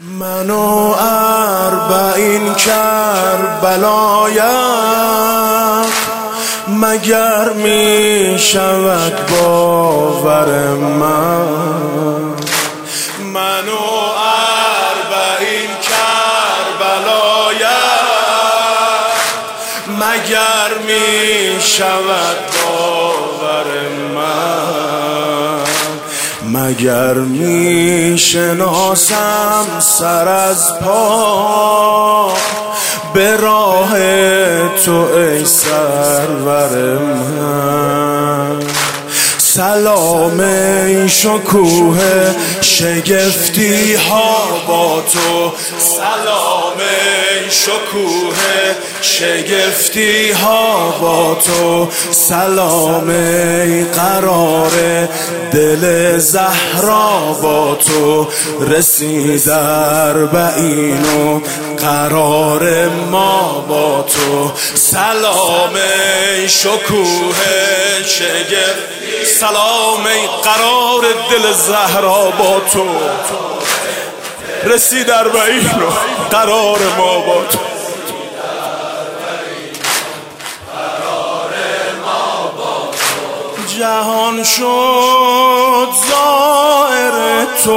منو اربعین کربلایم مگر می شود باور من. منو اربعین کربلایم مگر می شود باور من. مگر می شناسم سر از پا به راه تو ای سرور من. سلام ای شکوه شگفتی ها با تو، سلام ای شکوه شگفتی ها با تو، سلام ای قرار دل زهرا با تو. رسید اربعین و قرار ما با تو. سلام ای شکوه شگفتی، سلام ای قرار دل زهرا با تو. رسید اربعین و قرار ما با تو. جهان شد زائر تو،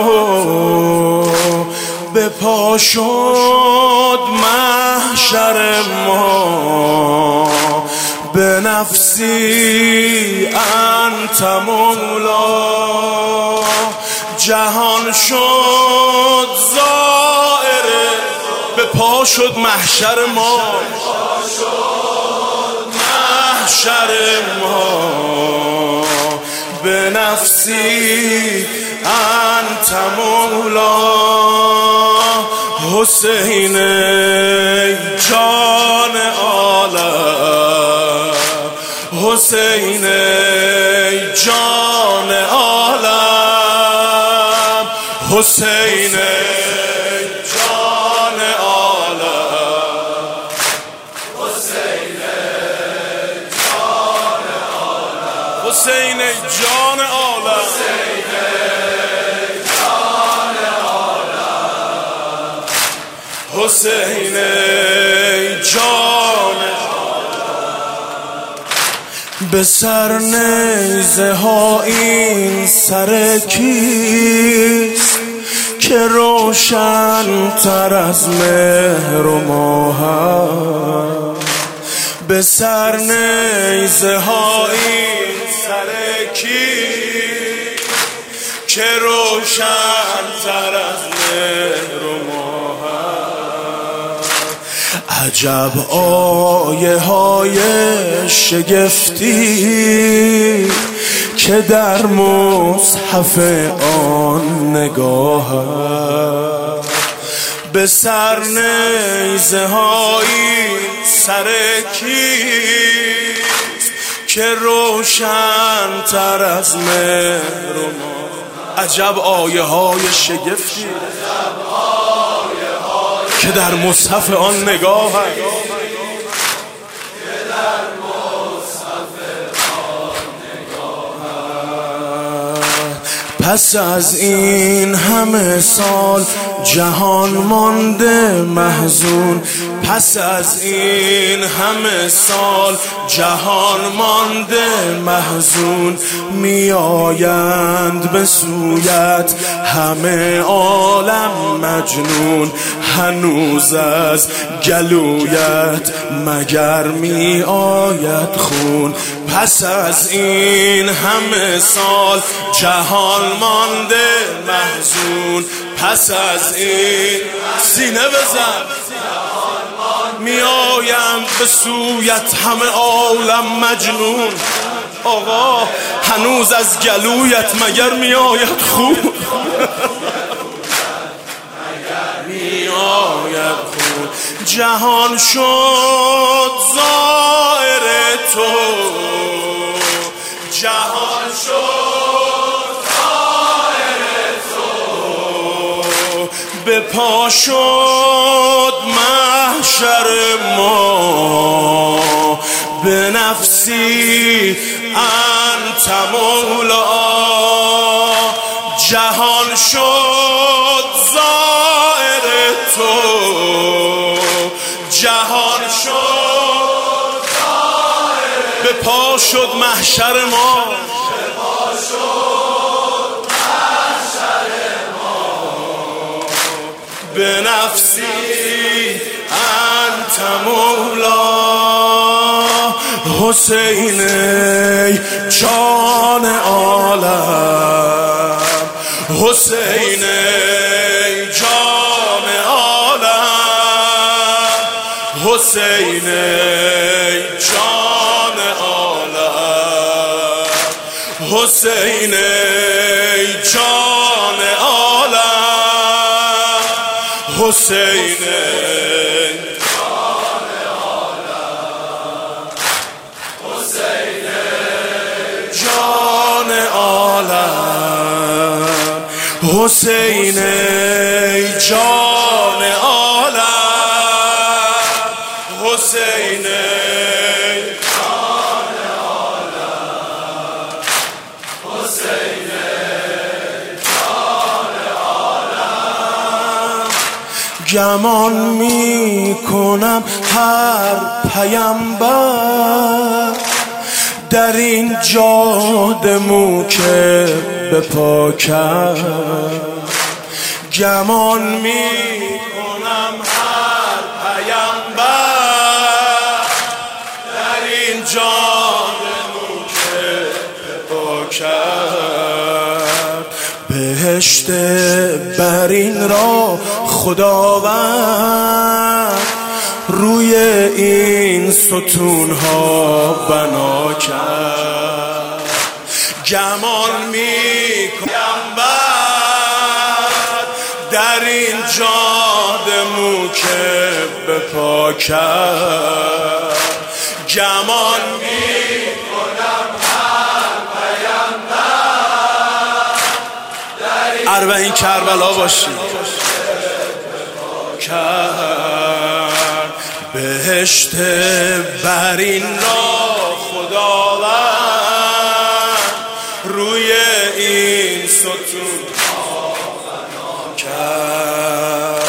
به پا شد محشر ما. به نفسی انت مولا، جهان شد زائر، به پا شد محشر ما، محشر ما. به نفسی انت مولا، حسین جان عالم، حسین جان عالم، حسین جان عالم، حسین جان عالم، حسین جان عالم، حسین جان. به سر نیزه ها این سر کیست که روشن تر از مهر و ماه؟ به سر نیزه ها این سر کیست که روشن تر از مهر و ماه؟ عجب آیه های شگفتی که در مصحف آن نگاه. به سر نیزه های سر کیست که روشن تر از مهر و ماه؟ عجب آیه های شگفتی که در مصحف آن نگاه. پس از این همه سال جهان مانده محزون، پس از این همه سال جهان مانده محزون. می آیند به سویت همه عالم مجنون، هنوز از گلویت مگر می آید خون. پس از این همه سال جهان مانده محزون، پس از این سینه بزن. می آیم به سویت همه عالم مجنون. آقا هنوز از گلویت مگر می آید خون؟ می آید خون. جهان شد زائر تو، جهان شد زائر تو، به پا شد محشر ما. به نفسی انت مولا، جهان شد زائر جهان شد به پا شد محشر ما، به نفسی انت مولا. حسین ای جان عالم، حسین ای جان عالم، حسین ای جان عالم، حسین ای جان عالم، حسین جان عالم، حسین ای جان عالم، حسین ای جان عالم، حسین جان عالم. گمان می کنم هر پیامبر در این جاده مو که به پا کرد. گمان می کنم هر پیامبر در این جاده مو که به پا کرد. بهشت برین را خداوند روی این ستونها بنا کرد. گمان می کنم در این جاده مو که به پا کرد. گمان می کنم هر پیامبر در این اربعین کربلا باشی کرد. بهشت برین را خداوند روی این ستون بنا کرد.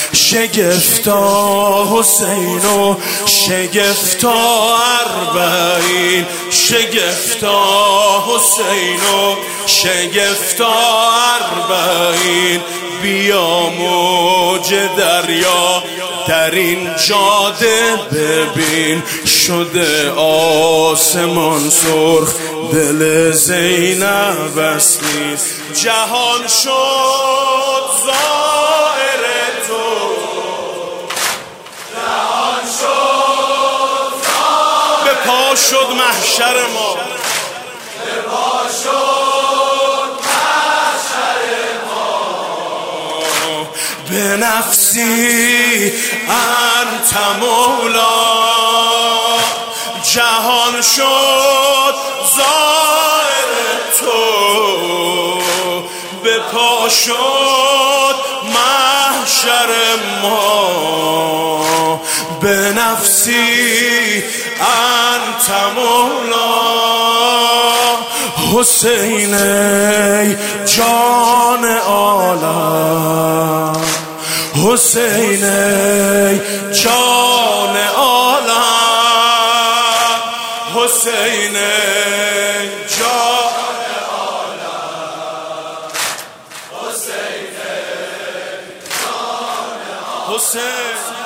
شگفتا حسین و شگفتا اربعین، شگفتا حسین و شگفتا اربعین. بیا موج دریا در این جاده ببین، شده آسمان سرخ دل زینب است نیست. جهان شد زائر تو، جهان شد زائر، به پا شد محشر ما، به پا شد محشر ما. به نفسی انت مولا، جهان شد زائر تو، به پا شد محشر ما. به نفسی انت مولا، حسین ای جان عالم، حسین ای جان عالم، حسین ای جان عالم، حسین ای جان عالم، حسین